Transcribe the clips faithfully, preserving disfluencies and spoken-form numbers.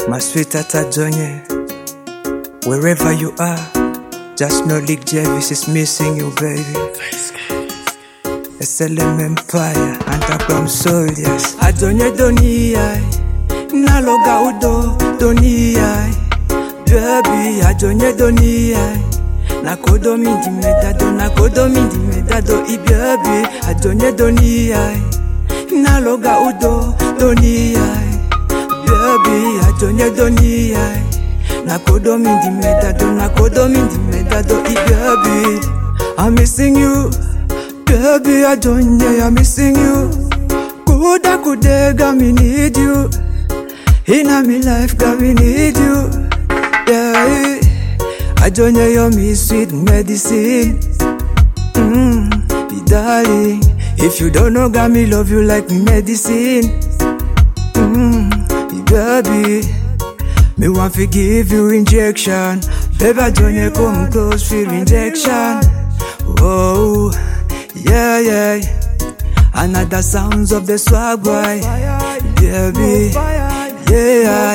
My sweetheart Adonye, wherever you are, just know Lick Jervis is missing you, baby. S L M Empire, underground soldiers. Adonye Doniyai, Naloga Udo Doniyai, baby Adonye Doniyai. Nakodo mindi medado, nakodo mindi medado, i baby Adonye Doniyai, Naloga Udo Doniyai. Baby, Adonye Doniyai, nakodo mindi medado, nakodo mindi medado, i baby. I'm missing you, baby Adonye, I'm missing you. Kuda kudega, me need you. Inna me life, God, me need you. Yeah, Adonye, you're me sweet medicine. Mmm, darling, if you don't know, God, me love you like medicine. Mmm. Baby, me want to give you injection. Baby, Adonye, come close for injection. Oh, yeah, yeah. Another sounds of the swag boy. Baby, yeah.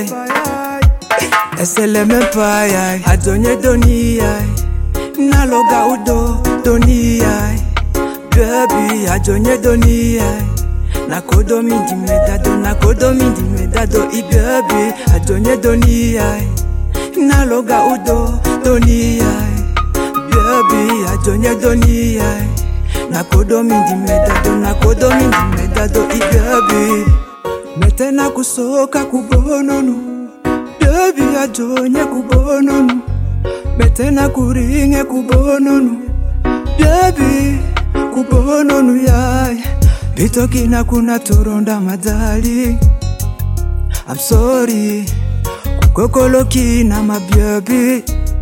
S L M Empire, Adonye Doniyai, Naloga Udo Doniyai. Baby, Adonye Doniyai. Nakodo mindi medado, nakodo mindi medado, i baby Adonye Doniyai, Naloga Udo Doniyai. Baby Adonye Doniyai, nakodo mindi medado, nakodo mindi medado, i baby. Metena kusoka kubononu, baby Adonye kubononu. Metena kuringe kubononu, baby kubononu yai. Bitokina kuna toronda madali. I'm sorry, kukokolo kina my baby.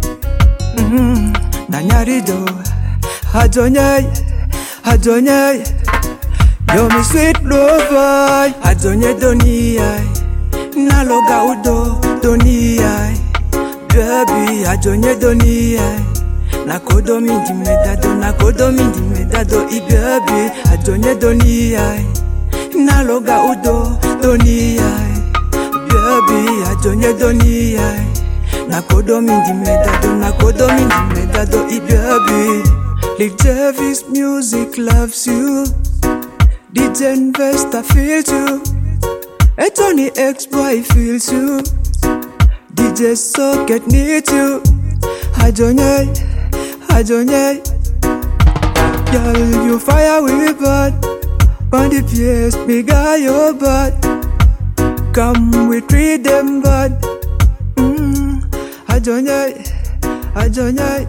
Mm, Nanyarido, Adonye, Adonye, you're my sweet lover. Adonye Doniyai, Naloga Udo Doniyai. Baby, Adonye Doniyai, nakodo mindi medado, nakodo mindi medado, i baby Adonye Doniyai, Naloga Udo Doniyai. Baby Adonye Doniyai, nakodo mindi medado, nakodo mindi medado, i baby. Lick Jervis music loves you. D J Investor feels you. Etony X-Boy feels you. D J Socket needs you. Adonye, Adonye, girl, you fire with bad. Bandy pièce, bigger your bad. Come, we treat them bad. Mm, Adonye, Adonye,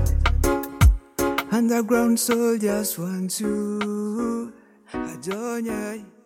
underground soldiers want you. Adonye.